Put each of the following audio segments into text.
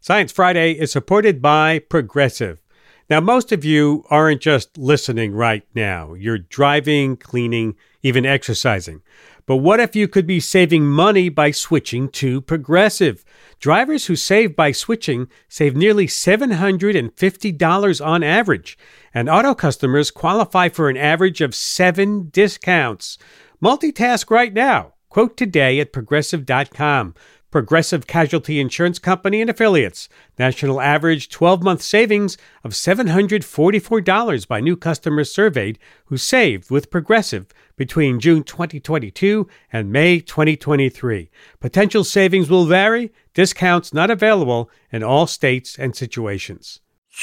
Science Friday is supported by Progressive. Now, most of you aren't just listening right now. You're driving, cleaning, even exercising. But what if you could be saving money by switching to Progressive? Drivers who save by switching save nearly $750 on average. And auto customers qualify for an average of 7 discounts. Multitask right now. Quote today at Progressive.com. Progressive Casualty Insurance Company and Affiliates. National average 12-month savings of $744 by new customers surveyed who saved with Progressive between June 2022 and May 2023. Potential savings will vary. Discounts not available in all states and situations.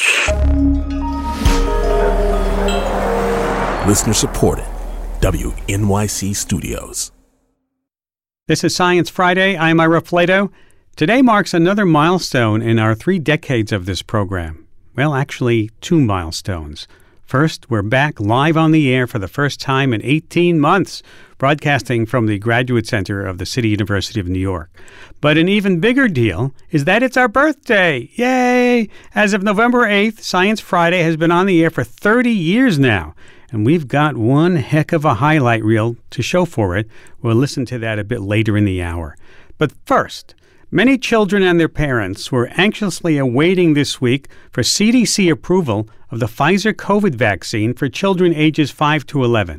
Listener supported. WNYC Studios. This is Science Friday. I'm Ira Flato. Today marks another milestone in our 3 decades of this program. Well, actually, 2 milestones. First, we're back live on the air for the first time in 18 months, broadcasting from the Graduate Center of the City University of New York. But an even bigger deal is that it's our birthday. Yay! As of November 8th, Science Friday has been on the air for 30 years now. And we've got one heck of a highlight reel to show for it. We'll listen to that a bit later in the hour. But first, many children and their parents were anxiously awaiting this week for CDC approval of the Pfizer COVID vaccine for children ages 5 to 11.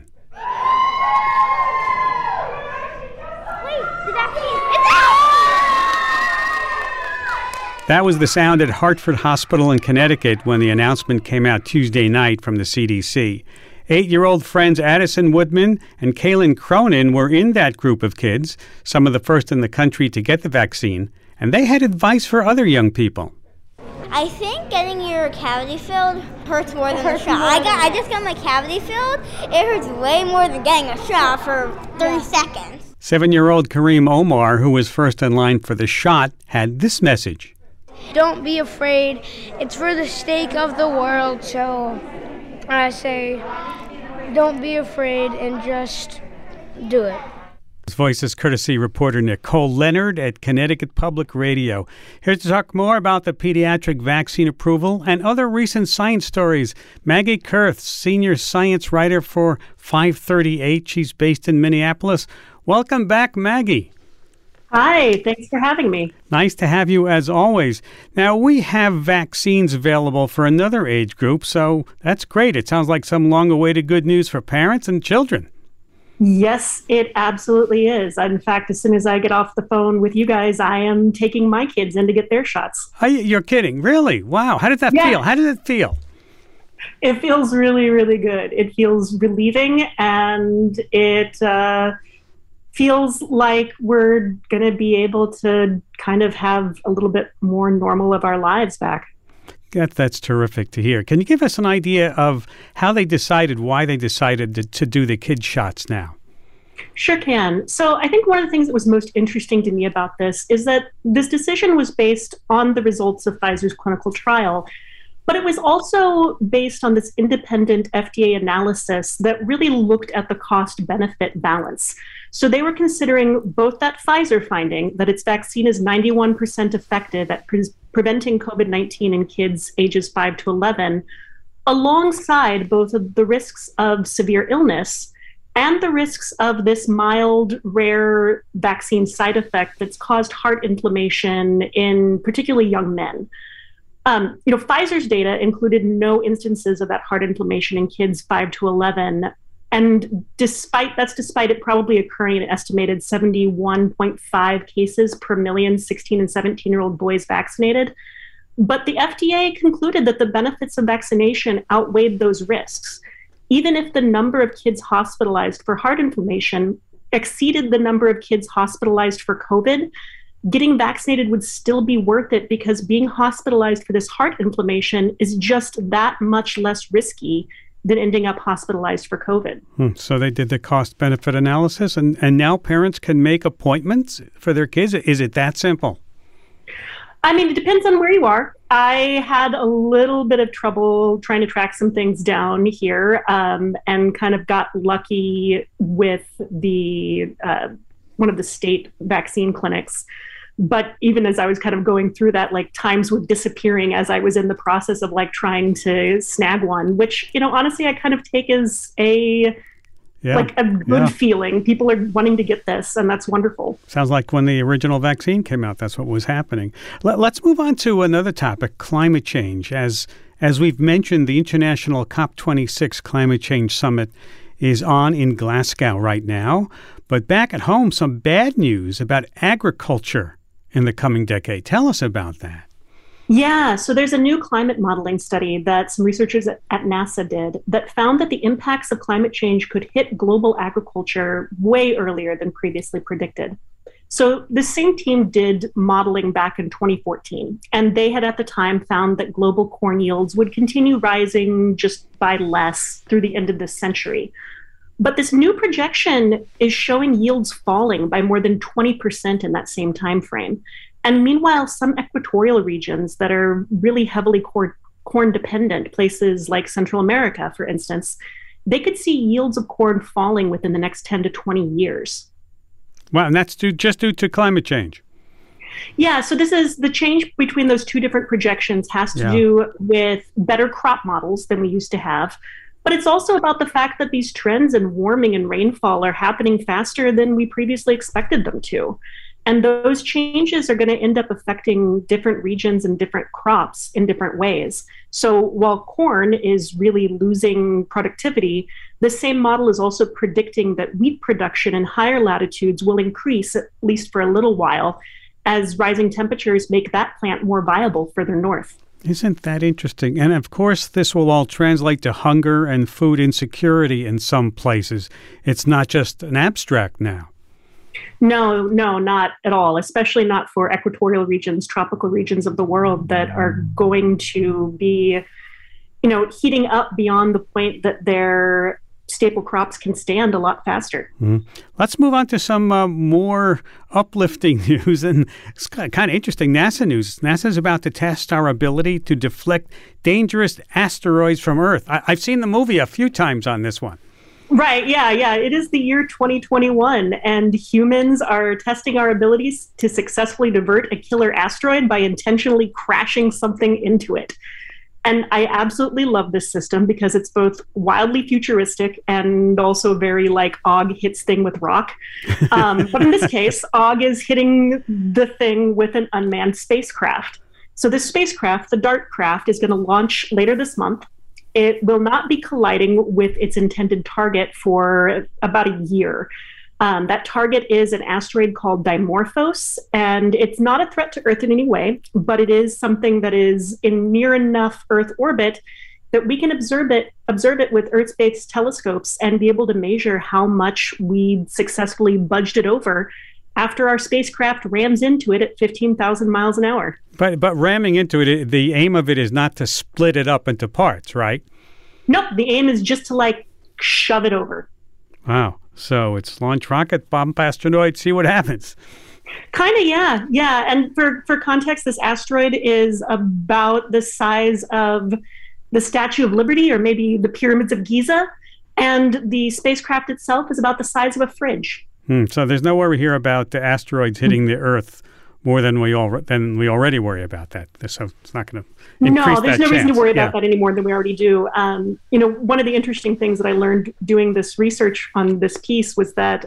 That was the sound at Hartford Hospital in Connecticut when the announcement came out Tuesday night from the CDC. 8-year-old friends Addison Woodman and Kaylin Cronin were in that group of kids, some of the first in the country to get the vaccine, and they had advice for other young people. I think getting your cavity filled hurts more than a shot. I just got my cavity filled. It hurts way more than getting a shot for 30 seconds. 7-year-old Kareem Omar, who was first in line for the shot, had this message. Don't be afraid. It's for the sake of the world, so I say don't be afraid and just do it. This voice is courtesy reporter Nicole Leonard at Connecticut Public Radio. Here to talk more about the pediatric vaccine approval and other recent science stories, Maggie Kurth, senior science writer for 538. She's based in Minneapolis. Welcome back, Maggie. Hi, thanks for having me. Nice to have you as always. Now, we have vaccines available for another age group, so that's great. It sounds like some long-awaited good news for parents and children. Yes, it absolutely is. In fact, as soon as I get off the phone with you guys, I am taking my kids in to get their shots. You're kidding. Really? Wow. How did that feel? How did it feel? It feels really, really good. It feels relieving, and it feels like we're going to be able to kind of have a little bit more normal of our lives back. That's terrific to hear. Can you give us an idea of how they decided, why they decided to do the kid shots now? Sure can. So I think one of the things that was most interesting to me about this is that this decision was based on the results of Pfizer's clinical trial, but it was also based on this independent FDA analysis that really looked at the cost-benefit balance. So they were considering both that Pfizer finding that its vaccine is 91% effective at preventing COVID-19 in kids ages 5 to 11, alongside both of the risks of severe illness and the risks of this mild, rare vaccine side effect that's caused heart inflammation in particularly young men. Pfizer's data included no instances of that heart inflammation in kids 5 to 11. And despite it probably occurring in an estimated 71.5 cases per million 16 and 17-year-old boys vaccinated. But the FDA concluded that the benefits of vaccination outweighed those risks. Even if the number of kids hospitalized for heart inflammation exceeded the number of kids hospitalized for COVID, getting vaccinated would still be worth it because being hospitalized for this heart inflammation is just that much less risky than ending up hospitalized for COVID. So they did the cost-benefit analysis, and now parents can make appointments for their kids? Is it that simple? I mean, it depends on where you are. I had a little bit of trouble trying to track some things down here, and kind of got lucky with the one of the state vaccine clinics. But even as I was kind of going through that, like times were disappearing as I was in the process of like trying to snag one, which, honestly, I kind of take as a good feeling. People are wanting to get this, and that's wonderful. Sounds like when the original vaccine came out, that's what was happening. Let's move on to another topic, climate change. As we've mentioned, the International COP26 Climate Change Summit is on in Glasgow right now. But back at home, some bad news about agriculture in the coming decade. Tell us about that. Yeah, so there's a new climate modeling study that some researchers at NASA did that found that the impacts of climate change could hit global agriculture way earlier than previously predicted. So the same team did modeling back in 2014, and they had at the time found that global corn yields would continue rising just by less through the end of this century. But this new projection is showing yields falling by more than 20% in that same time frame. And meanwhile, some equatorial regions that are really heavily corn dependent, places like Central America, for instance, they could see yields of corn falling within the next 10 to 20 years. Wow, and that's just due to climate change. Yeah, so this is the change between those two different projections has to do with better crop models than we used to have. But it's also about the fact that these trends in warming and rainfall are happening faster than we previously expected them to. And those changes are going to end up affecting different regions and different crops in different ways. So while corn is really losing productivity, the same model is also predicting that wheat production in higher latitudes will increase, at least for a little while, as rising temperatures make that plant more viable further north. Isn't that interesting? And of course, this will all translate to hunger and food insecurity in some places. It's not just an abstract now. No, not at all, especially not for equatorial regions, tropical regions of the world that are going to be, heating up beyond the point that their staple crops can stand a lot faster. Let's move on to some more uplifting news, and it's kind of interesting. NASA news. NASA is about to test our ability to deflect dangerous asteroids from Earth. I've seen the movie a few times on this one. Right, yeah. It is the year 2021, and humans are testing our abilities to successfully divert a killer asteroid by intentionally crashing something into it. And I absolutely love this system because it's both wildly futuristic and also very like Og hits thing with rock. But in this case, Og is hitting the thing with an unmanned spacecraft. So this spacecraft, the DART craft, is going to launch later this month. It will not be colliding with its intended target for about a year. That target is an asteroid called Dimorphos, and it's not a threat to Earth in any way, but it is something that is in near enough Earth orbit that we can observe it with Earth-based telescopes and be able to measure how much we successfully budged it over after our spacecraft rams into it at 15,000 miles an hour. But ramming into it, the aim of it is not to split it up into parts, right? Nope, the aim is just to shove it over. Wow. So it's launch rocket, bomb asteroid, see what happens. Kind of, yeah. And for context, this asteroid is about the size of the Statue of Liberty or maybe the Pyramids of Giza. And the spacecraft itself is about the size of a fridge. So there's no worry here about the asteroids hitting the Earth more than we already worry about that. So it's not going to increase that chance. No, there's no reason to worry about that any more than we already do. One of the interesting things that I learned doing this research on this piece was that,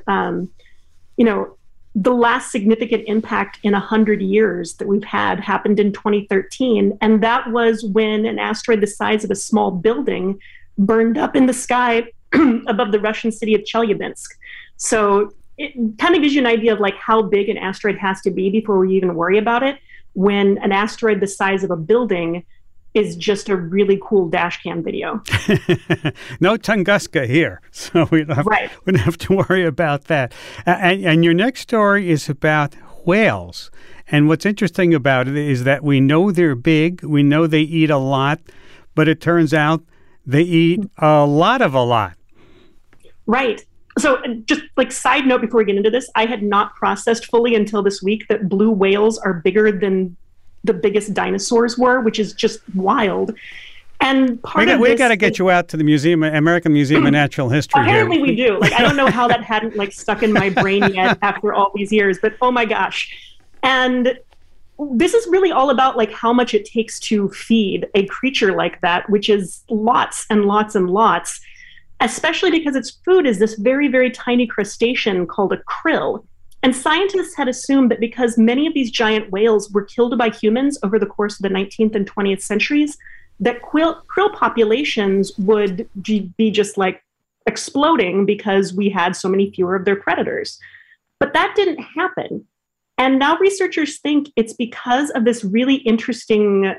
the last significant impact in 100 years that we've had happened in 2013. And that was when an asteroid the size of a small building burned up in the sky above the Russian city of Chelyabinsk. So it kind of gives you an idea of how big an asteroid has to be before we even worry about it, when an asteroid the size of a building is just a really cool dash cam video. No Tunguska here, so we don't have to worry about that. And your next story is about whales. And what's interesting about it is that we know they're big, we know they eat a lot, but it turns out they eat a lot of a lot. Right. So just side note before we get into this, I had not processed fully until this week that blue whales are bigger than the biggest dinosaurs were, which is just wild. And we got to get you out to the museum, American Museum of Natural History. Apparently we do. I don't know how that hadn't stuck in my brain yet after all these years, but oh my gosh. And this is really all about like how much it takes to feed a creature like that, which is lots and lots and lots, especially because its food is this very, very tiny crustacean called a krill. And scientists had assumed that because many of these giant whales were killed by humans over the course of the 19th and 20th centuries, that krill populations would be just like exploding because we had so many fewer of their predators. But that didn't happen. And now researchers think it's because of this really interesting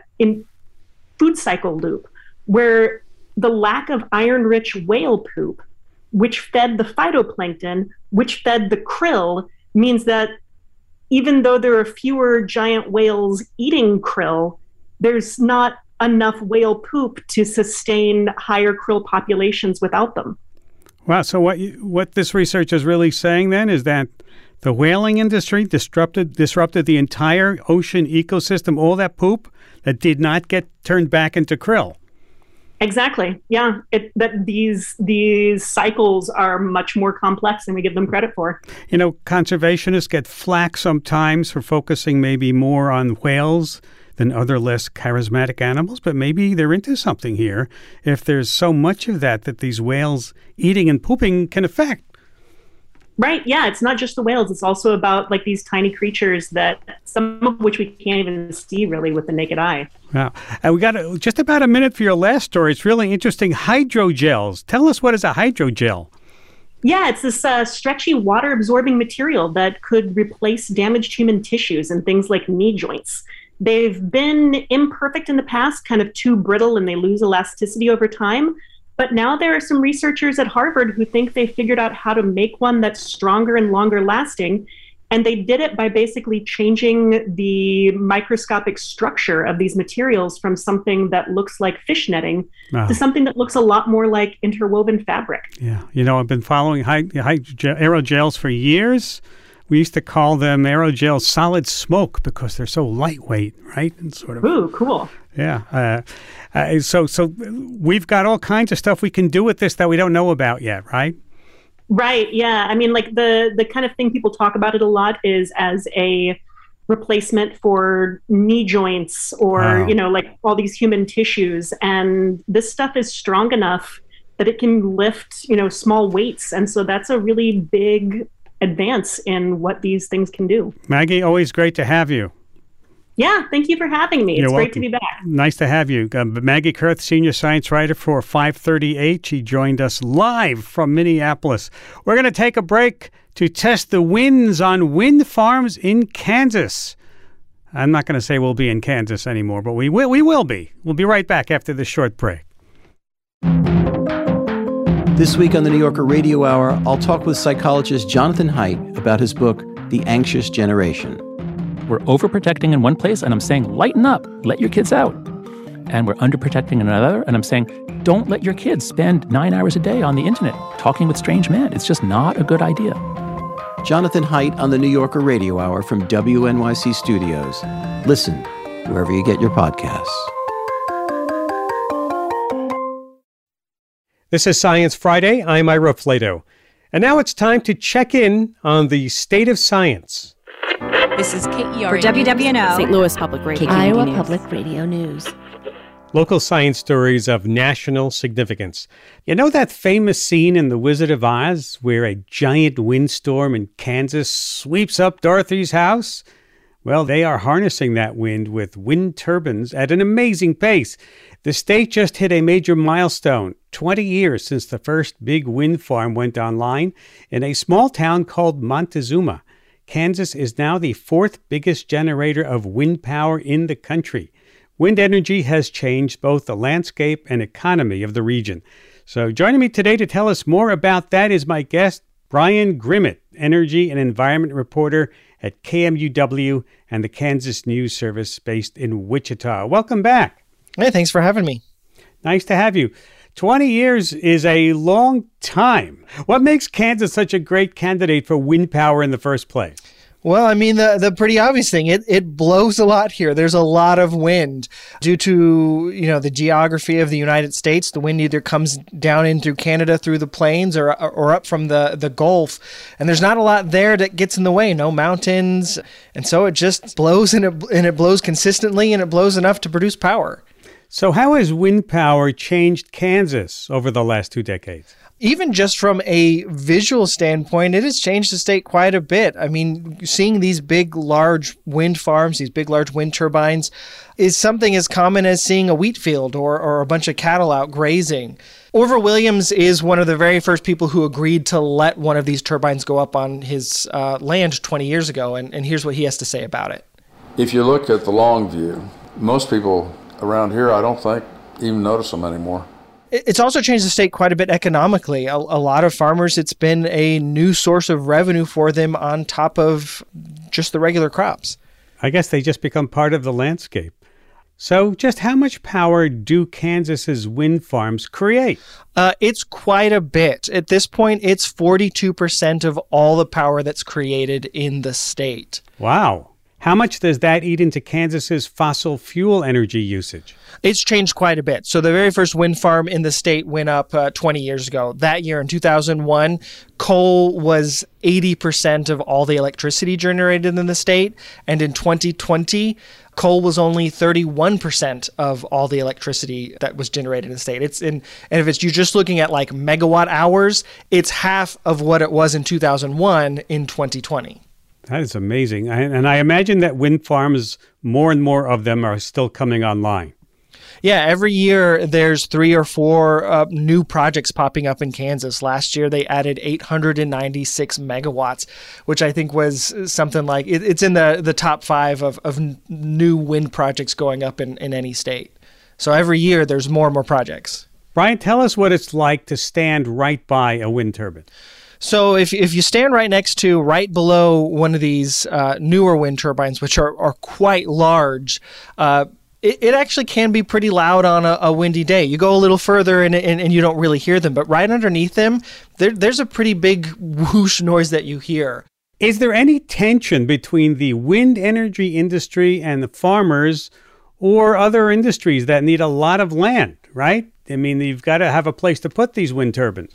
food cycle loop where the lack of iron-rich whale poop, which fed the phytoplankton, which fed the krill, means that even though there are fewer giant whales eating krill, there's not enough whale poop to sustain higher krill populations without them. Wow. So what this research is really saying then is that the whaling industry disrupted the entire ocean ecosystem, all that poop that did not get turned back into krill. Exactly. Yeah. That these cycles are much more complex than we give them credit for. You know, conservationists get flack sometimes for focusing maybe more on whales than other less charismatic animals, but maybe they're into something here if there's so much of that these whales eating and pooping can affect. Right. Yeah. It's not just the whales. It's also about like these tiny creatures that some of which we can't even see really with the naked eye. Wow. And we got just about a minute for your last story. It's really interesting. Hydrogels. Tell us, what is a hydrogel? Yeah, it's this stretchy water absorbing material that could replace damaged human tissues and things like knee joints. They've been imperfect in the past, kind of too brittle, and they lose elasticity over time. But now there are some researchers at Harvard who think they figured out how to make one that's stronger and longer lasting. And they did it by basically changing the microscopic structure of these materials from something that looks like fish netting to something that looks a lot more like interwoven fabric. Yeah. You know, I've been following aerogels for years. We used to call them aerogel solid smoke because they're so lightweight, right? And sort of. Ooh, cool. Yeah. So we've got all kinds of stuff we can do with this that we don't know about yet, right? Right. Yeah. I mean, like the kind of thing people talk about it a lot is as a replacement for knee joints or, you know, like all these human tissues. And this stuff is strong enough that it can lift, you know, small weights. And so that's a really big advance in what these things can do. Maggie, always great to have you. Yeah, thank you for having me. It's great to be back. Nice to have you. Maggie Kurth, senior science writer for 530H. She joined us live from Minneapolis. We're going to take a break to test the winds on wind farms in Kansas. I'm not going to say we'll be in Kansas anymore, but we will be. We'll be right back after this short break. This week on the New Yorker Radio Hour, I'll talk with psychologist Jonathan Haidt about his book, The Anxious Generation. We're overprotecting in one place, and I'm saying, lighten up, let your kids out. And we're underprotecting in another, and I'm saying, don't let your kids spend 9 hours a day on the internet talking with strange men. It's just not a good idea. Jonathan Haidt on the New Yorker Radio Hour from WNYC Studios. Listen wherever you get your podcasts. This is Science Friday. I'm Ira Flato. And now it's time to check in on the state of science. This is KERA for WWNO, St. Louis Public Radio, Iowa News. Public Radio News. Local science stories of national significance. You know that famous scene in The Wizard of Oz where a giant windstorm in Kansas sweeps up Dorothy's house? Well, they are harnessing that wind with wind turbines at an amazing pace. The state just hit a major milestone, 20 years since the first big wind farm went online in a small town called Montezuma. Kansas is now the fourth biggest generator of wind power in the country. Wind energy has changed both the landscape and economy of the region. So joining me today to tell us more about that is my guest, Brian Grimmett, energy and environment reporter at KMUW and the Kansas News Service based in Wichita. Welcome back. Hey, thanks for having me. Nice to have you. 20 years is a long time. What makes Kansas such a great candidate for wind power in the first place? Well, I mean, the pretty obvious thing, it blows a lot here. There's a lot of wind due to, the geography of the United States. The wind either comes down in through Canada through the plains or up from the Gulf. And there's not a lot there that gets in the way, no mountains. And so it just blows and it blows consistently and it blows enough to produce power. So how has wind power changed Kansas over the last 2 decades? Even just from a visual standpoint, it has changed the state quite a bit. I mean, seeing these big, large wind farms, these big, large wind turbines, is something as common as seeing a wheat field or a bunch of cattle out grazing. Orville Williams is one of the very first people who agreed to let one of these turbines go up on his land 20 years ago, and here's what he has to say about it. If you look at the long view, most people around here, I don't think, even notice them anymore. It's also changed the state quite a bit economically. A lot of farmers, it's been a new source of revenue for them on top of just the regular crops. I guess they just become part of the landscape. So just how much power do Kansas's wind farms create? It's quite a bit. At this point, it's 42% of all the power that's created in the state. Wow. How much does that eat into Kansas's fossil fuel energy usage? It's changed quite a bit. So the very first wind farm in the state went up 20 years ago. That year, in 2001, coal was 80% of all the electricity generated in the state. And in 2020, coal was only 31% of all the electricity that was generated in the state. And if you're just looking at like megawatt hours, it's half of what it was in 2001 in 2020. That is amazing. And I imagine that wind farms, more and more of them are still coming online. Yeah, every year there's 3 or 4 new projects popping up in Kansas. Last year they added 896 megawatts, which I think was something like, it's in the top 5 of new wind projects going up in any state. So every year there's more and more projects. Brian, tell us what it's like to stand right by a wind turbine. So if you stand right below one of these newer wind turbines, which are quite large, it actually can be pretty loud on a windy day. You go a little further and you don't really hear them, but right underneath them, there's a pretty big whoosh noise that you hear. Is there any tension between the wind energy industry and the farmers or other industries that need a lot of land, right? I mean, you've got to have a place to put these wind turbines.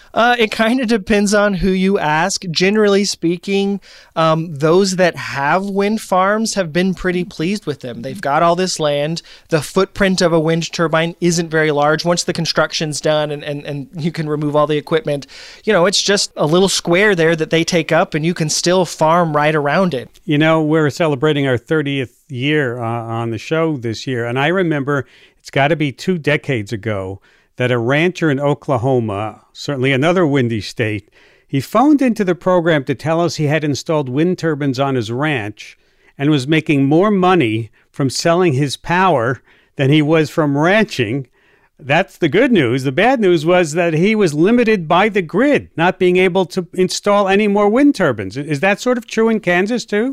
It kind of depends on who you ask. Generally speaking, those that have wind farms have been pretty pleased with them. They've got all this land. The footprint of a wind turbine isn't very large. Once the construction's done and you can remove all the equipment, it's just a little square there that they take up and you can still farm right around it. We're celebrating our 30th year on the show this year. And I remember it's got to be 2 decades ago that a rancher in Oklahoma, certainly another windy state, he phoned into the program to tell us he had installed wind turbines on his ranch and was making more money from selling his power than he was from ranching. That's the good news. The bad news was that he was limited by the grid, not being able to install any more wind turbines. Is that sort of true in Kansas too?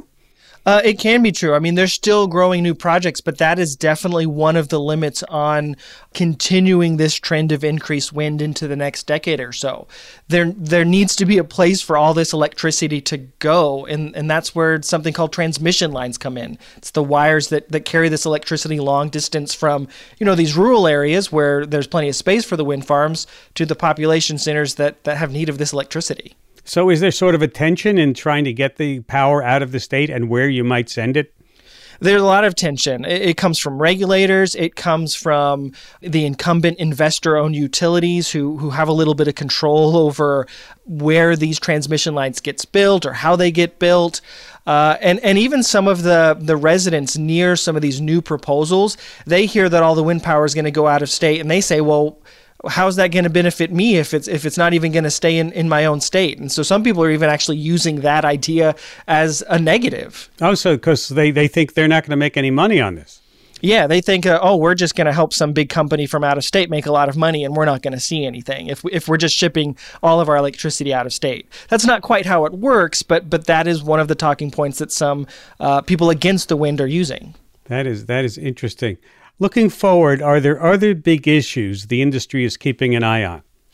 It can be true. I mean, there's still growing new projects, but that is definitely one of the limits on continuing this trend of increased wind into the next decade or so. There needs to be a place for all this electricity to go, and that's where something called transmission lines come in. It's the wires that carry this electricity long distance from, these rural areas where there's plenty of space for the wind farms to the population centers that have need of this electricity. So is there sort of a tension in trying to get the power out of the state and where you might send it? There's a lot of tension. It comes from regulators. It comes from the incumbent investor-owned utilities who have a little bit of control over where these transmission lines gets built or how they get built. And even some of the residents near some of these new proposals, they hear that all the wind power is going to go out of state, and they say, well, how's that going to benefit me if it's not even going to stay in my own state? And so some people are even actually using that idea as a negative. Oh, so because they think they're not going to make any money on this. Yeah, they think, we're just going to help some big company from out of state make a lot of money and we're not going to see anything if we're just shipping all of our electricity out of state. That's not quite how it works, but that is one of the talking points that some people against the wind are using. That is interesting. Looking forward, are there other big issues the industry is keeping an eye on?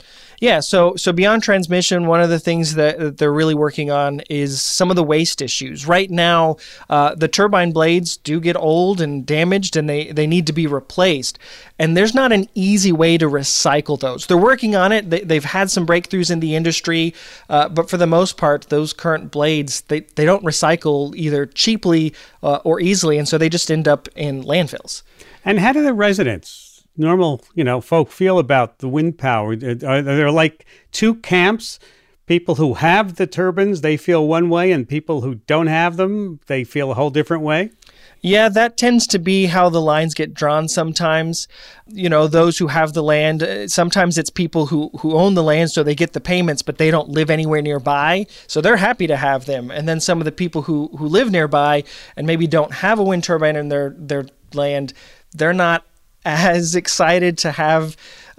Yeah, so beyond transmission, one of the things that they're really working on is some of the waste issues. Right now, the turbine blades do get old and damaged, and they need to be replaced. And there's not an easy way to recycle those. They're working on it. They've had some breakthroughs in the industry, but for the most part, those current blades, they don't recycle either cheaply or easily, and so they just end up in landfills. And how do the residents, normal, folk feel about the wind power? Are there like two camps? People who have the turbines, they feel one way, and people who don't have them, they feel a whole different way? Yeah, that tends to be how the lines get drawn sometimes. Those who have the land, sometimes it's people who own the land, so they get the payments, but they don't live anywhere nearby. So they're happy to have them. And then some of the people who live nearby and maybe don't have a wind turbine in their land, they're not as excited to have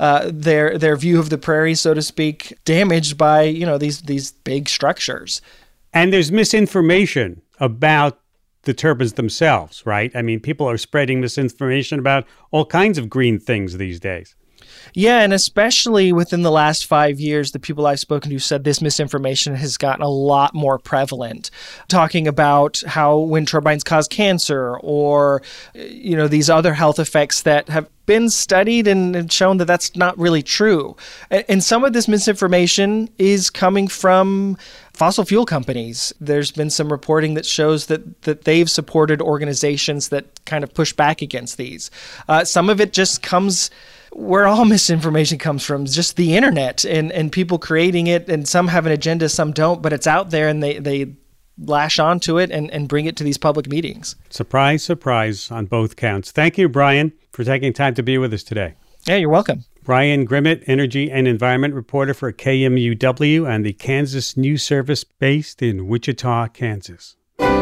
their view of the prairie, so to speak, damaged by these big structures. And there's misinformation about the turbines themselves, right? I mean, people are spreading misinformation about all kinds of green things these days. Yeah, and especially within the last 5 years, the people I've spoken to said this misinformation has gotten a lot more prevalent, talking about how wind turbines cause cancer or, these other health effects that have been studied and shown that that's not really true. And some of this misinformation is coming from fossil fuel companies. There's been some reporting that shows that they've supported organizations that kind of push back against these. Some of it just comes where all misinformation comes from, just the internet and people creating it, and some have an agenda, some don't, but it's out there and they lash onto it and bring it to these public meetings. Surprise, surprise on both counts. Thank you, Brian, for taking time to be with us today. Yeah, you're welcome. Brian Grimmett, energy and environment reporter for KMUW and the Kansas News Service based in Wichita, Kansas.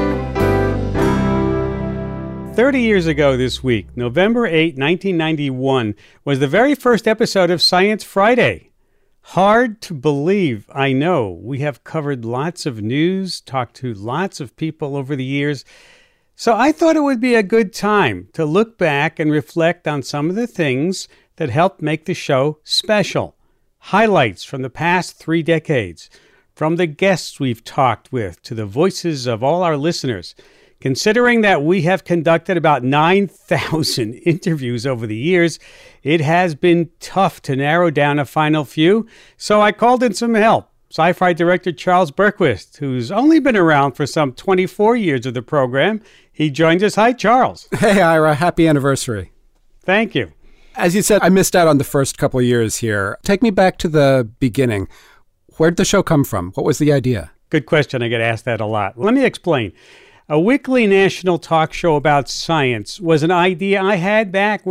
30 years ago this week, November 8, 1991, was the very first episode of Science Friday. Hard to believe, I know. We have covered lots of news, talked to lots of people over the years. So I thought it would be a good time to look back and reflect on some of the things that helped make the show special. Highlights from the past 3 decades, from the guests we've talked with to the voices of all our listeners. Considering that we have conducted about 9,000 interviews over the years, it has been tough to narrow down a final few, so I called in some help. Sci-Fi director Charles Berquist, who's only been around for some 24 years of the program. He joined us. Hi, Charles. Hey, Ira. Happy anniversary. Thank you. As you said, I missed out on the first couple of years here. Take me back to the beginning. Where'd the show come from? What was the idea? Good question. I get asked that a lot. Let me explain. A weekly national talk show about science was an idea I had back,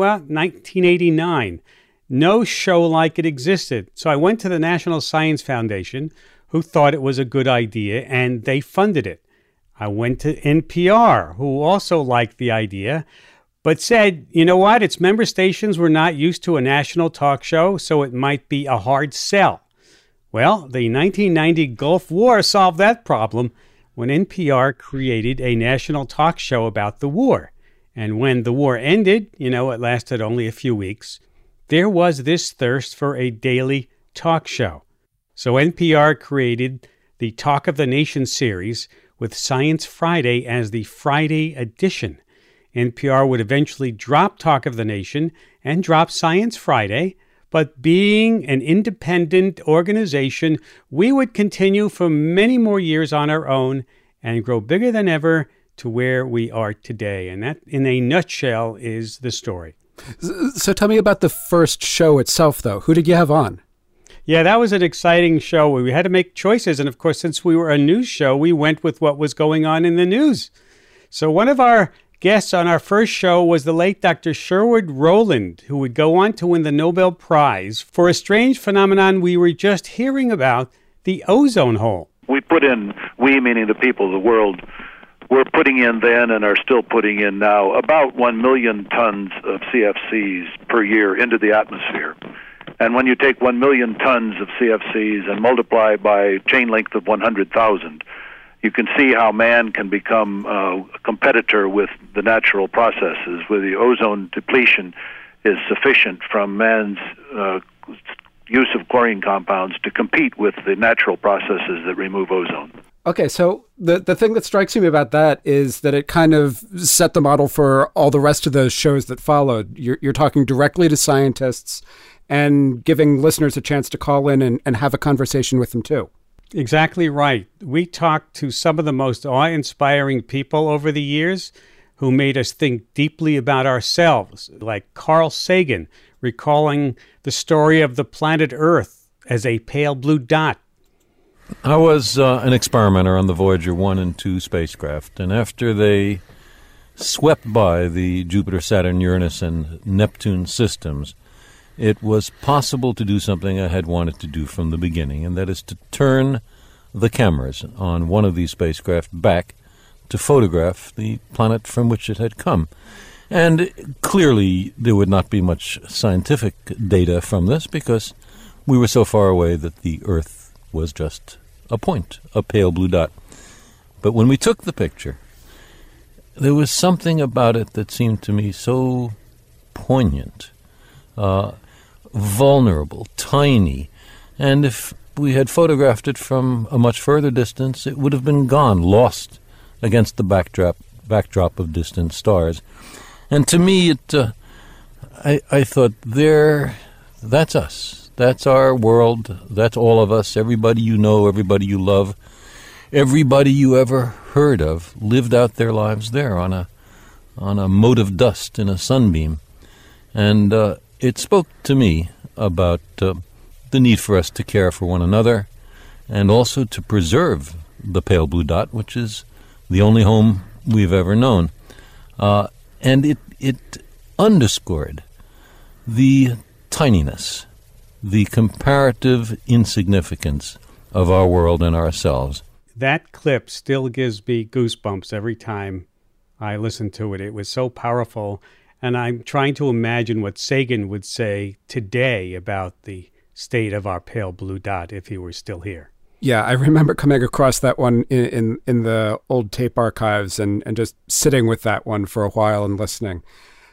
1989. No show like it existed. So I went to the National Science Foundation, who thought it was a good idea, and they funded it. I went to NPR, who also liked the idea, but said, you know what, its member stations were not used to a national talk show, so it might be a hard sell. Well, the 1990 Gulf War solved that problem when NPR created a national talk show about the war. And when the war ended, it lasted only a few weeks, there was this thirst for a daily talk show. So NPR created the Talk of the Nation series with Science Friday as the Friday edition. NPR would eventually drop Talk of the Nation and drop Science Friday, but being an independent organization, we would continue for many more years on our own and grow bigger than ever to where we are today. And that, in a nutshell, is the story. So tell me about the first show itself, though. Who did you have on? Yeah, that was an exciting show where we had to make choices. And of course, since we were a news show, we went with what was going on in the news. So one of our guests on our first show was the late Dr. Sherwood Rowland, who would go on to win the Nobel Prize for a strange phenomenon we were just hearing about, the ozone hole. We put in, we meaning the people of the world, were putting in then and are still putting in now about 1 million tons of CFCs per year into the atmosphere. And when you take 1 million tons of CFCs and multiply by chain length of 100,000, you can see how man can become a competitor with the natural processes, where the ozone depletion is sufficient from man's use of chlorine compounds to compete with the natural processes that remove ozone. Okay, so the thing that strikes me about that is that it kind of set the model for all the rest of those shows that followed. You're talking directly to scientists and giving listeners a chance to call in and have a conversation with them too. Exactly right. We talked to some of the most awe-inspiring people over the years who made us think deeply about ourselves, like Carl Sagan, recalling the story of the planet Earth as a pale blue dot. I was an experimenter on the Voyager 1 and 2 spacecraft, and after they swept by the Jupiter, Saturn, Uranus, and Neptune systems, it was possible to do something I had wanted to do from the beginning, and that is to turn the cameras on one of these spacecraft back to photograph the planet from which it had come. And clearly there would not be much scientific data from this because we were so far away that the Earth was just a point, a pale blue dot. But when we took the picture, there was something about it that seemed to me so poignant, vulnerable, tiny, and if we had photographed it from a much further distance, it would have been gone, lost against the backdrop of distant stars. And to me, I thought, that's us. That's our world. That's all of us. Everybody you know, everybody you love, everybody you ever heard of lived out their lives there on a mote of dust in a sunbeam. And it spoke to me about the need for us to care for one another and also to preserve the pale blue dot, which is the only home we've ever known. And it underscored the tininess, the comparative insignificance of our world and ourselves. That clip still gives me goosebumps every time I listen to it. It was so powerful, and I'm trying to imagine what Sagan would say today about the state of our pale blue dot if he were still here. Yeah, I remember coming across that one in the old tape archives and just sitting with that one for a while and listening.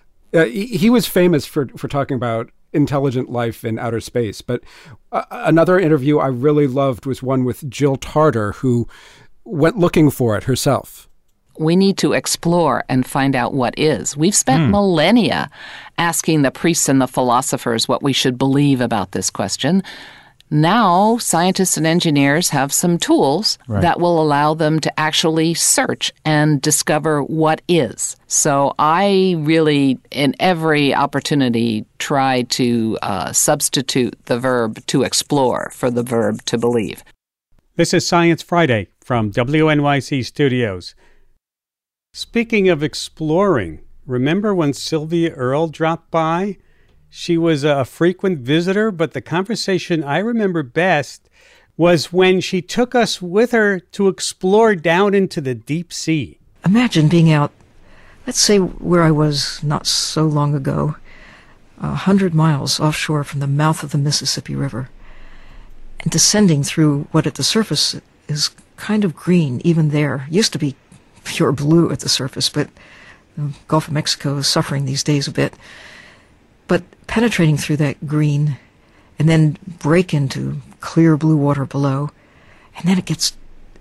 He was famous for talking about intelligent life in outer space, but another interview I really loved was one with Jill Tarter, who went looking for it herself. We need to explore and find out what is. We've spent millennia asking the priests and the philosophers what we should believe about this question. Now, scientists and engineers have some tools that will allow them to actually search and discover what is. So I really, in every opportunity, try to substitute the verb to explore for the verb to believe. This is Science Friday from WNYC Studios. Speaking of exploring, remember when Sylvia Earle dropped by? She was a frequent visitor, but the conversation I remember best was when she took us with her to explore down into the deep sea. Imagine being out, let's say where I was not so long ago, 100 miles offshore from the mouth of the Mississippi River, and descending through what at the surface is kind of green, even there. It used to be pure blue at the surface, but the Gulf of Mexico is suffering these days a bit. But penetrating through that green and then break into clear blue water below, and then it gets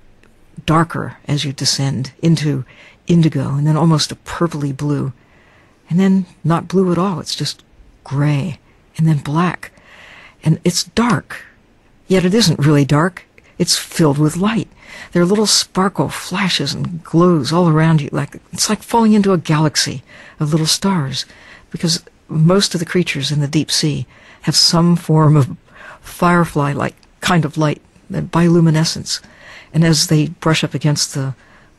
darker as you descend into indigo and then almost a purpley blue, and then not blue at all, it's just gray and then black. And it's dark, yet it isn't really dark. It's filled with light. There are little sparkle flashes and glows all around you. It's like falling into a galaxy of little stars, because most of the creatures in the deep sea have some form of firefly-like kind of light, bioluminescence. And as they brush up against the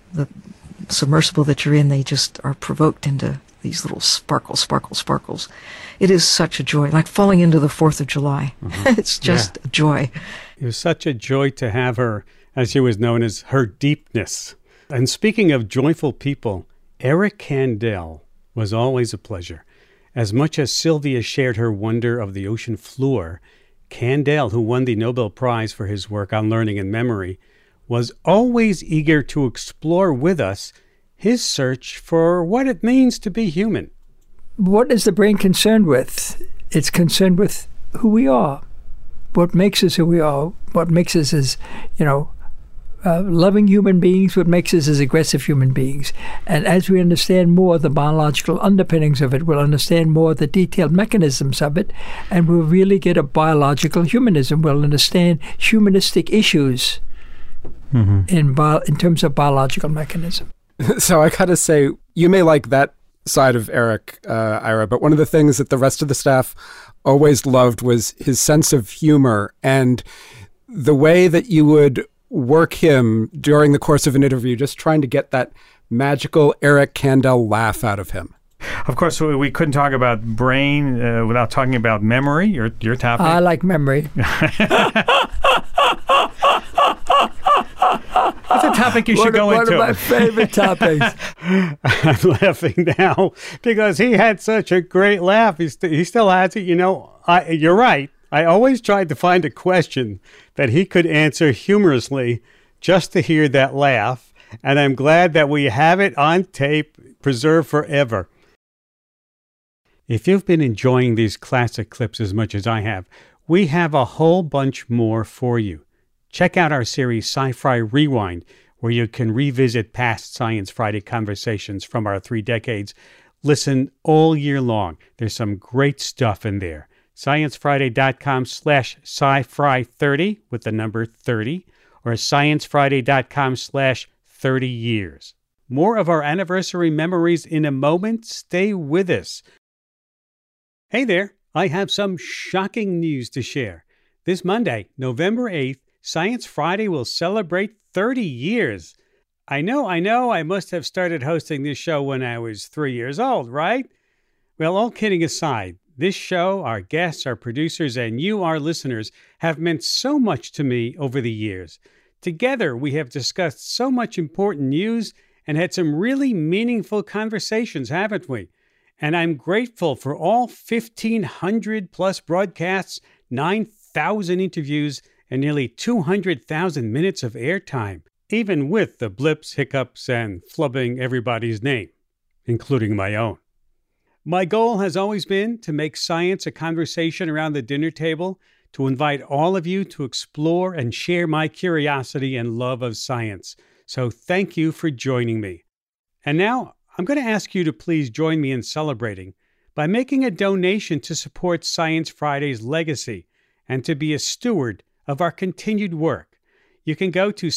submersible that you're in, they just are provoked into these little sparkles. It is such a joy, like falling into the 4th of July. Mm-hmm. It's just a joy. It was such a joy to have her, as she was known as her deepness. And speaking of joyful people, Eric Kandel was always a pleasure. As much as Sylvia shared her wonder of the ocean floor, Kandel, who won the Nobel Prize for his work on learning and memory, was always eager to explore with us his search for what it means to be human. What is the brain concerned with? It's concerned with who we are. what makes us who we are, what makes us as, loving human beings, what makes us as aggressive human beings. And as we understand more of the biological underpinnings of it, we'll understand more of the detailed mechanisms of it, and we'll really get a biological humanism. We'll understand humanistic issues in terms of biological mechanism. So I gotta say, you may like that side of Eric, Ira, but one of the things that the rest of the staff always loved was his sense of humor and the way that you would work him during the course of an interview, just trying to get that magical Eric Kandel laugh out of him. Of course, we couldn't talk about brain without talking about memory, your topic. I like memory. That's a topic you should go into. One of my favorite topics. I'm laughing now because he had such a great laugh. He still has it. You're right. I always tried to find a question that he could answer humorously just to hear that laugh. And I'm glad that we have it on tape, preserved forever. If you've been enjoying these classic clips as much as I have, we have a whole bunch more for you. Check out our series Sci-Fi Rewind, where you can revisit past Science Friday conversations from our 3 decades. Listen all year long. There's some great stuff in there. ScienceFriday.com/SciFri30 with the number 30, or ScienceFriday.com/30 years. More of our anniversary memories in a moment. Stay with us. Hey there, I have some shocking news to share. This Monday, November 8th, Science Friday will celebrate 30 years. I know, I must have started hosting this show when I was 3 years old, right? Well, all kidding aside, this show, our guests, our producers, and you, our listeners, have meant so much to me over the years. Together, we have discussed so much important news and had some really meaningful conversations, haven't we? And I'm grateful for all 1,500 plus broadcasts, 9,000 interviews, and nearly 200,000 minutes of airtime, even with the blips, hiccups, and flubbing everybody's name, including my own. My goal has always been to make science a conversation around the dinner table, to invite all of you to explore and share my curiosity and love of science. So thank you for joining me. And now I'm going to ask you to please join me in celebrating by making a donation to support Science Friday's legacy and to be a steward of our continued work. You can go to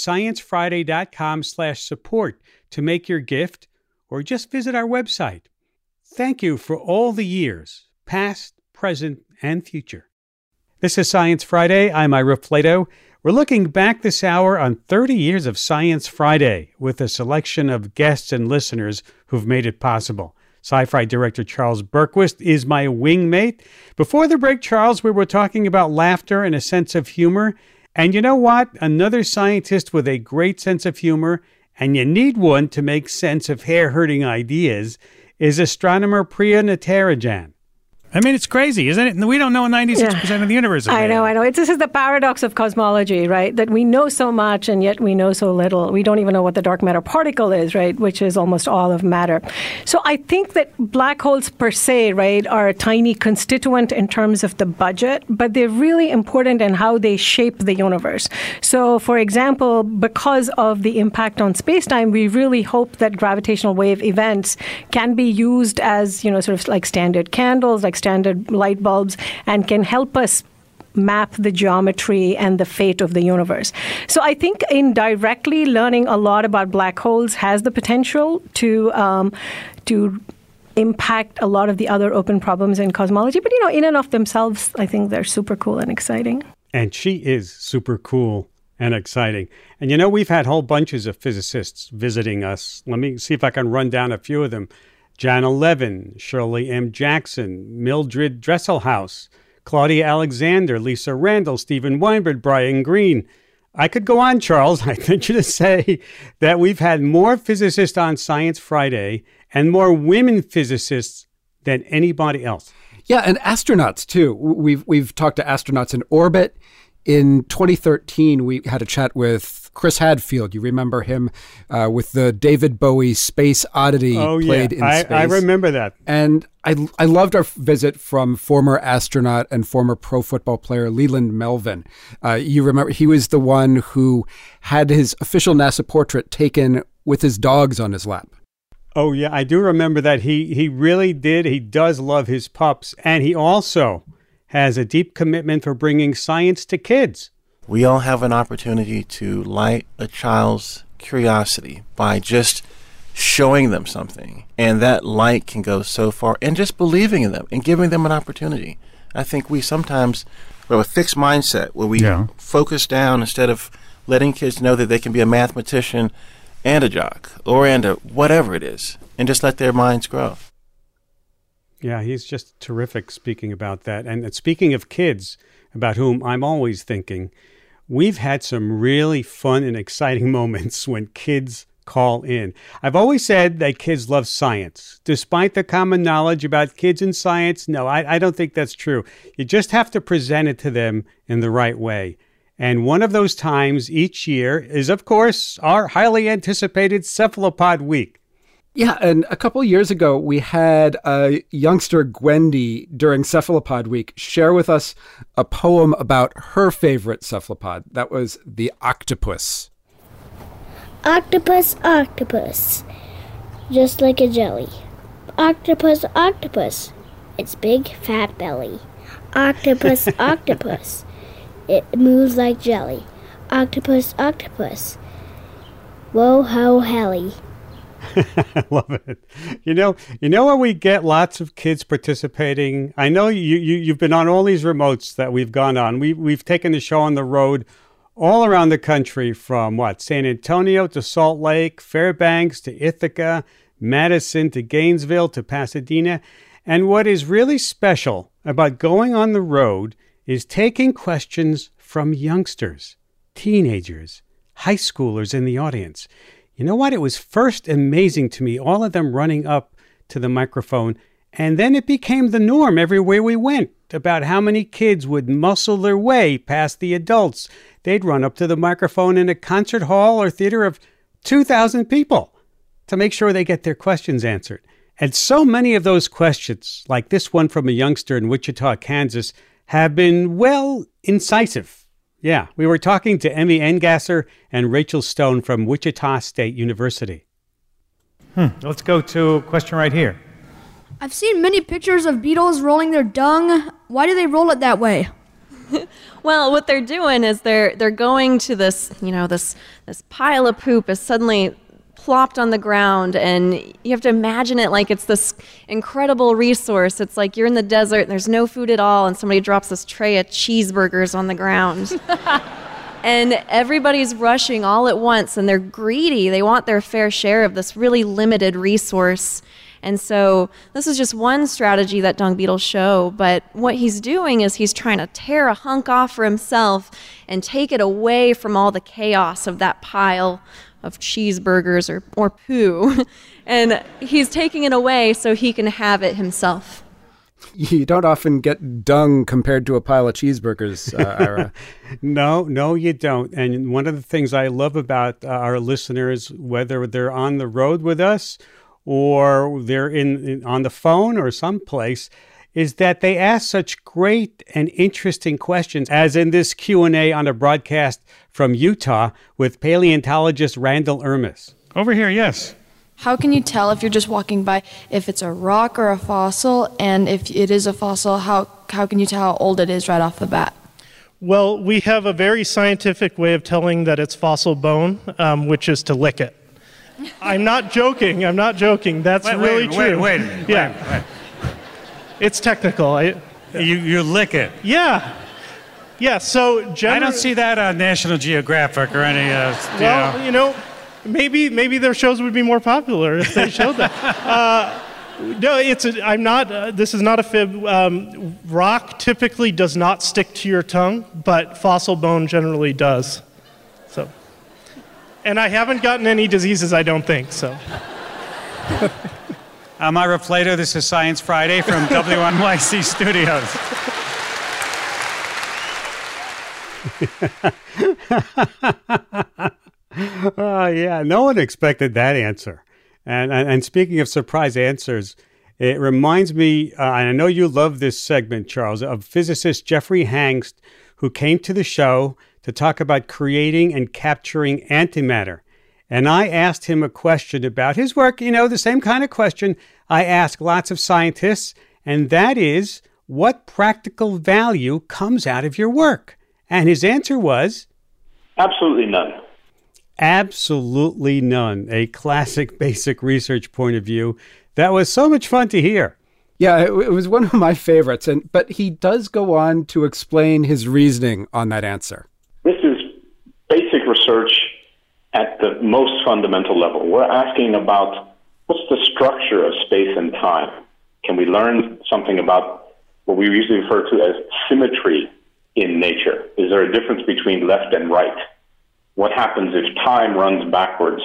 ScienceFriday.com/support to make your gift, or just visit our website. Thank you for all the years, past, present, and future. This is Science Friday. I'm Ira Flatow. We're looking back this hour on 30 years of Science Friday with a selection of guests and listeners who've made it possible. Sci-Fi director Charles Bergquist is my wingmate. Before the break, Charles, we were talking about laughter and a sense of humor. And you know what? Another scientist with a great sense of humor, and you need one to make sense of hair-hurting ideas, is astronomer Priya Natarajan. I mean, it's crazy, isn't it? We don't know 96% of the universe. I know. This is the paradox of cosmology, right? That we know so much and yet we know so little. We don't even know what the dark matter particle is, right? Which is almost all of matter. So I think that black holes per se, right, are a tiny constituent in terms of the budget, but they're really important in how they shape the universe. So, for example, because of the impact on space-time, we really hope that gravitational wave events can be used as, sort of like standard candles, like standard light bulbs, and can help us map the geometry and the fate of the universe. So I think indirectly learning a lot about black holes has the potential to impact a lot of the other open problems in cosmology. But, in and of themselves, I think they're super cool and exciting. And she is super cool and exciting. And, we've had whole bunches of physicists visiting us. Let me see if I can run down a few of them. Jana Levin, Shirley M. Jackson, Mildred Dresselhaus, Claudia Alexander, Lisa Randall, Stephen Weinberg, Brian Greene. I could go on, Charles. I venture to say that we've had more physicists on Science Friday and more women physicists than anybody else. Yeah, and astronauts, too. We've talked to astronauts in orbit, In 2013, we had a chat with Chris Hadfield. You remember him with the David Bowie Space Oddity played in space. I remember that. And I loved our visit from former astronaut and former pro football player Leland Melvin. You remember he was the one who had his official NASA portrait taken with his dogs on his lap. Oh, yeah, I do remember that. He really did. He does love his pups. And he also has a deep commitment for bringing science to kids. We all have an opportunity to light a child's curiosity by just showing them something. And that light can go so far. And just believing in them and giving them an opportunity. I think we sometimes have a fixed mindset where we focus down instead of letting kids know that they can be a mathematician and a jock or and a whatever it is, and just let their minds grow. Yeah, he's just terrific speaking about that. And speaking of kids, about whom I'm always thinking, we've had some really fun and exciting moments when kids call in. I've always said that kids love science. Despite the common knowledge about kids and science, no, I don't think that's true. You just have to present it to them in the right way. And one of those times each year is, of course, our highly anticipated Cephalopod Week. Yeah, and a couple years ago, we had a youngster, Gwendy, during Cephalopod Week, share with us a poem about her favorite cephalopod. That was the octopus. Octopus, octopus, just like a jelly. Octopus, octopus, its big fat belly. Octopus, octopus, it moves like jelly. Octopus, octopus, whoa ho helly. I love it. You know where we get lots of kids participating? I know you've been on all these remotes that we've gone on. We've taken the show on the road all around the country, from San Antonio to Salt Lake, Fairbanks to Ithaca, Madison to Gainesville to Pasadena. And what is really special about going on the road is taking questions from youngsters, teenagers, high schoolers in the audience. You know what? It was first amazing to me, all of them running up to the microphone, and then it became the norm everywhere we went, about how many kids would muscle their way past the adults. They'd run up to the microphone in a concert hall or theater of 2,000 people to make sure they get their questions answered. And so many of those questions, like this one from a youngster in Wichita, Kansas, have been, well, incisive. Yeah, we were talking to Emmy Engasser and Rachel Stone from Wichita State University. Let's go to a question right here. I've seen many pictures of beetles rolling their dung. Why do they roll it that way? Well, what they're doing is they're going to this, this pile of poop is suddenly plopped on the ground, and you have to imagine it like it's this incredible resource. It's like you're in the desert and there's no food at all, and somebody drops this tray of cheeseburgers on the ground. And everybody's rushing all at once, and they're greedy. They want their fair share of this really limited resource. And so this is just one strategy that dung beetles show, but what he's doing is he's trying to tear a hunk off for himself and take it away from all the chaos of that pile of cheeseburgers or poo. And he's taking it away so he can have it himself. You don't often get dung compared to a pile of cheeseburgers, Ira. No, you don't. And one of the things I love about our listeners, whether they're on the road with us or they're on the phone or someplace, is that they ask such great and interesting questions, as in this Q&A on a broadcast from Utah with paleontologist Randall Ermis. Over here, yes. How can you tell if you're just walking by if it's a rock or a fossil? And if it is a fossil, how can you tell how old it is right off the bat? Well, we have a very scientific way of telling that it's fossil bone, which is to lick it. I'm not joking. That's really true. Wait a minute. Yeah. Wait. It's technical. You lick it. Yeah. Yeah, so I don't see that on National Geographic or any... maybe their shows would be more popular if they showed that. This is not a fib. Rock typically does not stick to your tongue, but fossil bone generally does. So, and I haven't gotten any diseases, I don't think, so. I'm Ira Flato. This is Science Friday from WNYC Studios. Yeah, no one expected that answer. And speaking of surprise answers, it reminds me, and I know you love this segment, Charles, of physicist Jeffrey Hangst, who came to the show to talk about creating and capturing antimatter. And I asked him a question about his work, the same kind of question I ask lots of scientists, and that is, what practical value comes out of your work? And his answer was... absolutely none. Absolutely none. A classic basic research point of view. That was so much fun to hear. Yeah, it was one of my favorites. But he does go on to explain his reasoning on that answer. This is basic research at the most fundamental level. We're asking about what's the structure of space and time? Can we learn something about what we usually refer to as symmetry in nature? Is there a difference between left and right? What happens if time runs backwards?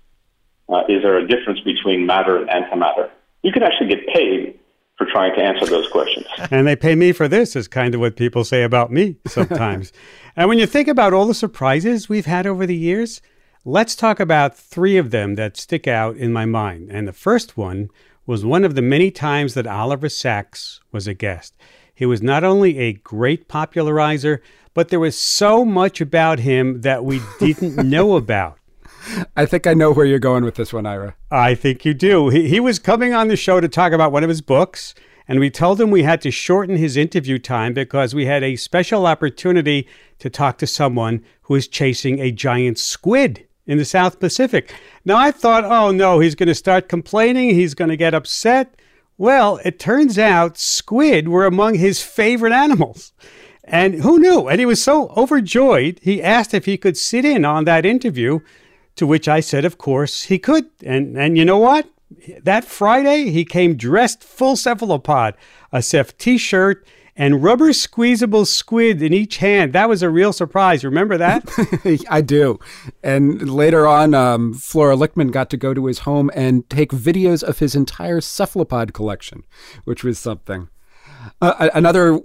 Is there a difference between matter and antimatter? You can actually get paid for trying to answer those questions. And they pay me for this, is kind of what people say about me sometimes. And when you think about all the surprises we've had over the years, let's talk about 3 of them that stick out in my mind. And the first one was one of the many times that Oliver Sacks was a guest. He was not only a great popularizer, but there was so much about him that we didn't know about. I think I know where you're going with this one, Ira. I think you do. He was coming on the show to talk about one of his books, and we told him we had to shorten his interview time because we had a special opportunity to talk to someone who is chasing a giant squid in the South Pacific. Now, I thought, oh no, he's going to start complaining, he's going to get upset. Well, it turns out squid were among his favorite animals. And who knew? And he was so overjoyed, he asked if he could sit in on that interview, to which I said, of course, he could. And you know what? That Friday, he came dressed full cephalopod, a Ceph t-shirt, and rubber squeezable squid in each hand. That was a real surprise. Remember that? I do. And later on, Flora Lichtman got to go to his home and take videos of his entire cephalopod collection, which was something. Another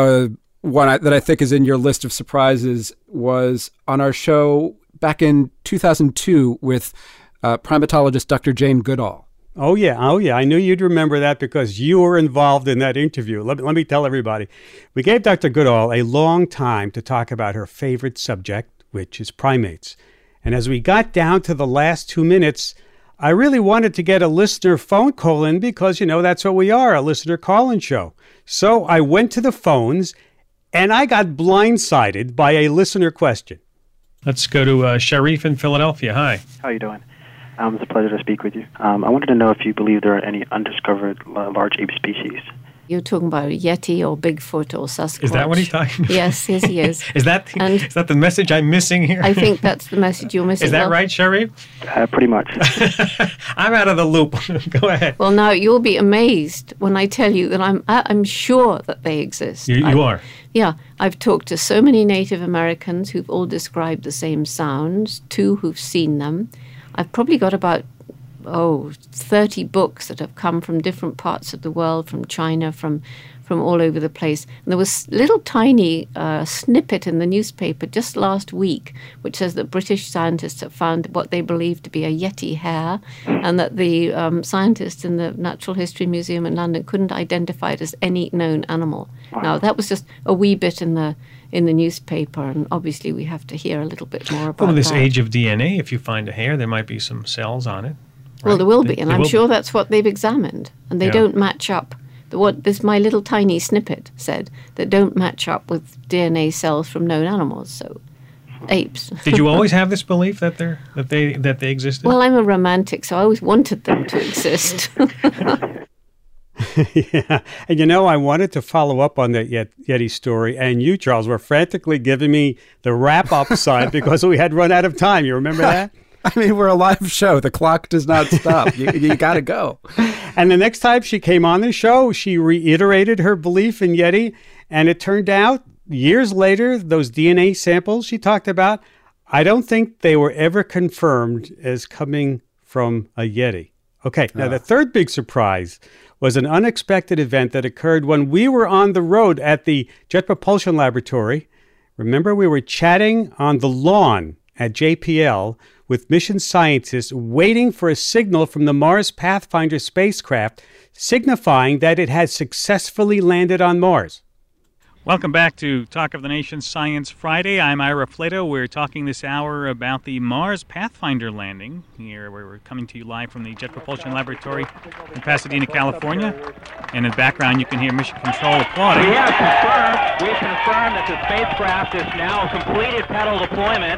one that I think is in your list of surprises was on our show back in 2002 with primatologist Dr. Jane Goodall. Oh, yeah. I knew you'd remember that because you were involved in that interview. Let me tell everybody. We gave Dr. Goodall a long time to talk about her favorite subject, which is primates. And as we got down to the last 2 minutes, I really wanted to get a listener phone call in because, that's what we are, a listener call-in show. So I went to the phones and I got blindsided by a listener question. Let's go to Sharif in Philadelphia. Hi. How are you doing? It's a pleasure to speak with you. I wanted to know if you believe there are any undiscovered large ape species. You're talking about Yeti or Bigfoot or Sasquatch. Is that what he's talking about? Yes, he is. Is that the message I'm missing here? I think that's the message you're missing. Is that right, Sharif? Pretty much. I'm out of the loop. Go ahead. Well, now you'll be amazed when I tell you that I'm sure that they exist. You are? Yeah. I've talked to so many Native Americans who've all described the same sounds, 2 who've seen them. I've probably got about 30 books that have come from different parts of the world, from China, from all over the place. And there was a little tiny snippet in the newspaper just last week, which says that British scientists have found what they believe to be a Yeti hair, and that the scientists in the Natural History Museum in London couldn't identify it as any known animal. Wow. Now, that was just a wee bit in the newspaper, and obviously we have to hear a little bit more about that. Well, this age of DNA, if you find a hair, there might be some cells on it. Right? Well, there will be, and I'm sure that's what they've examined, and they don't match up. What this my little tiny snippet said that don't match up with DNA cells from known animals, so apes. Did you always have this belief that they existed? Well, I'm a romantic, so I always wanted them to exist. Yeah, and I wanted to follow up on that Yeti story, and you, Charles, were frantically giving me the wrap-up side because we had run out of time. You remember that? I mean, we're a live show. The clock does not stop. You got to go. And the next time she came on the show, she reiterated her belief in Yeti, and it turned out years later, those DNA samples she talked about, I don't think they were ever confirmed as coming from a Yeti. Okay, now the third big surprise was an unexpected event that occurred when we were on the road at the Jet Propulsion Laboratory. Remember, we were chatting on the lawn at JPL with mission scientists waiting for a signal from the Mars Pathfinder spacecraft signifying that it had successfully landed on Mars. Welcome back to Talk of the Nation Science Friday. I'm Ira Flato. We're talking this hour about the Mars Pathfinder landing here, where we're coming to you live from the Jet Propulsion Laboratory in Pasadena, California. And in the background, you can hear Mission Control applauding. We confirmed that the spacecraft is now completed pedal deployment.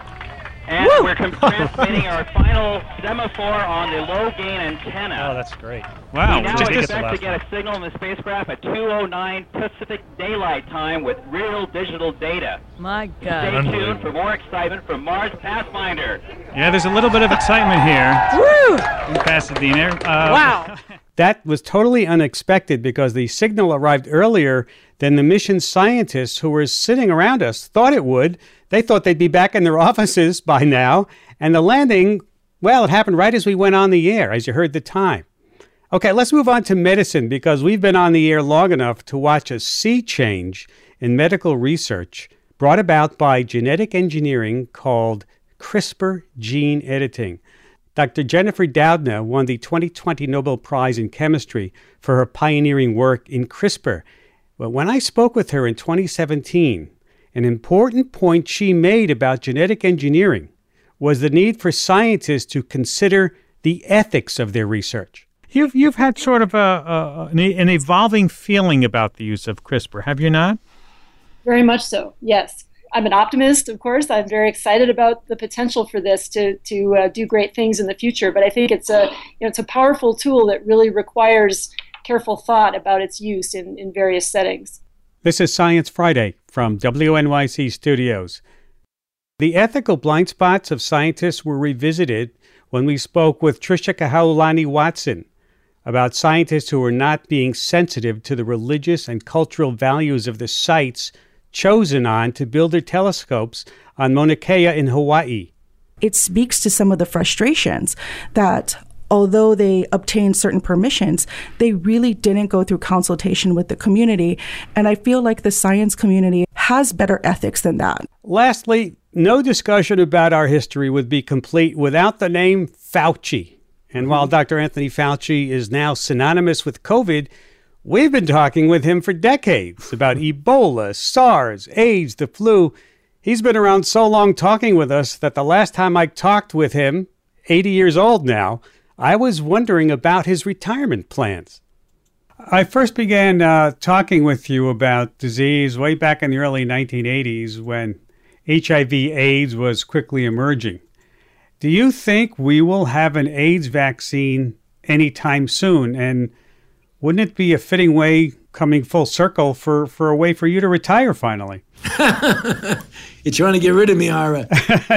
And we're transmitting our final semaphore on the low-gain antenna. Oh, that's great. Wow. We now expect to get a signal in the spacecraft at 2:09 Pacific Daylight Time with real digital data. My God. Stay tuned for more excitement from Mars Pathfinder. Yeah, there's a little bit of excitement here in Pasadena. Wow. That was totally unexpected because the signal arrived earlier than the mission scientists who were sitting around us thought it would. They thought they'd be back in their offices by now. And the landing, well, it happened right as we went on the air, as you heard the time. Okay, let's move on to medicine because we've been on the air long enough to watch a sea change in medical research brought about by genetic engineering called CRISPR gene editing. Dr. Jennifer Doudna won the 2020 Nobel Prize in Chemistry for her pioneering work in CRISPR. But when I spoke with her in 2017, an important point she made about genetic engineering was the need for scientists to consider the ethics of their research. You've had sort of an evolving feeling about the use of CRISPR, have you not? Very much so, yes. I'm an optimist, of course. I'm very excited about the potential for this to do great things in the future. But I think it's a powerful tool that really requires careful thought about its use in various settings. This is Science Friday from WNYC Studios. The ethical blind spots of scientists were revisited when we spoke with Trisha Kahaulani-Watson about scientists who were not being sensitive to the religious and cultural values of the sites chosen on to build their telescopes on Mauna Kea in Hawaii. It speaks to some of the frustrations that although they obtained certain permissions, they really didn't go through consultation with the community. And I feel like the science community has better ethics than that. Lastly, no discussion about our history would be complete without the name Fauci. And while Dr. Anthony Fauci is now synonymous with COVID, we've been talking with him for decades about Ebola, SARS, AIDS, the flu. He's been around so long talking with us that the last time I talked with him, 80 years old now, I was wondering about his retirement plans. I first began talking with you about disease way back in the early 1980s when HIV/AIDS was quickly emerging. Do you think we will have an AIDS vaccine anytime soon? And wouldn't it be a fitting way, coming full circle, for a way for you to retire finally? You're trying to get rid of me, Ira.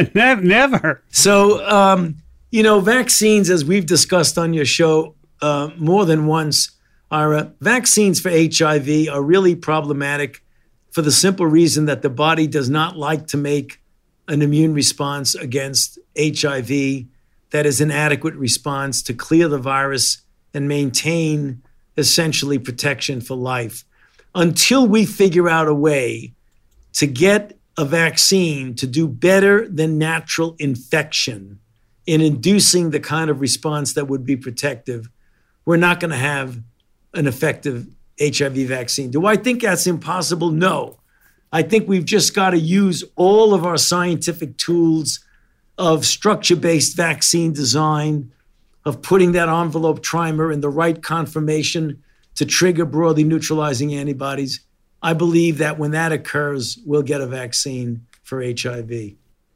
Never. So, vaccines, as we've discussed on your show more than once, Ira, vaccines for HIV are really problematic for the simple reason that the body does not like to make an immune response against HIV that is an adequate response to clear the virus and maintain essentially protection for life. Until we figure out a way to get a vaccine to do better than natural infection in inducing the kind of response that would be protective, we're not going to have an effective HIV vaccine. Do I think that's impossible? No. I think we've just got to use all of our scientific tools of structure-based vaccine design, of putting that envelope trimer in the right conformation to trigger broadly neutralizing antibodies. I believe that when that occurs, we'll get a vaccine for HIV.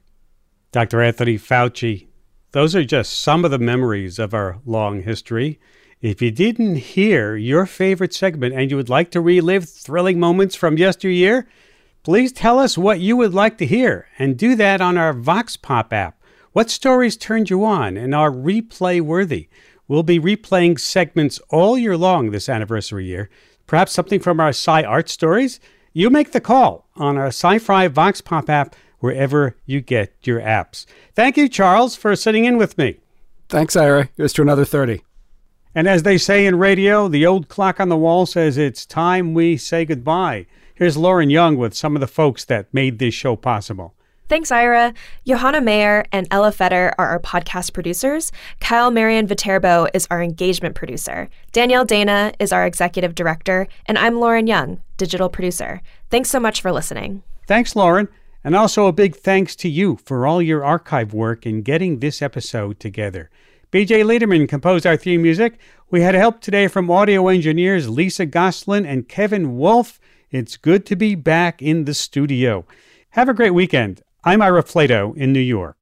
Dr. Anthony Fauci, those are just some of the memories of our long history. If you didn't hear your favorite segment and you would like to relive thrilling moments from yesteryear, please tell us what you would like to hear and do that on our Vox Pop app. What stories turned you on and are replay worthy? We'll be replaying segments all year long this anniversary year. Perhaps something from our Sci-Art stories? You make the call on our Sci-Fi Vox Pop app wherever you get your apps. Thank you, Charles, for sitting in with me. Thanks, Ira. Here's to another 30. And as they say in radio, the old clock on the wall says it's time we say goodbye. Here's Lauren Young with some of the folks that made this show possible. Thanks, Ira. Johanna Mayer and Ella Fetter are our podcast producers. Kyle Marian Viterbo is our engagement producer. Danielle Dana is our executive director. And I'm Lauren Young, digital producer. Thanks so much for listening. Thanks, Lauren. And also a big thanks to you for all your archive work in getting this episode together. BJ Lederman composed our theme music. We had help today from audio engineers Lisa Goslin and Kevin Wolf. It's good to be back in the studio. Have a great weekend. I'm Ira Flato in New York.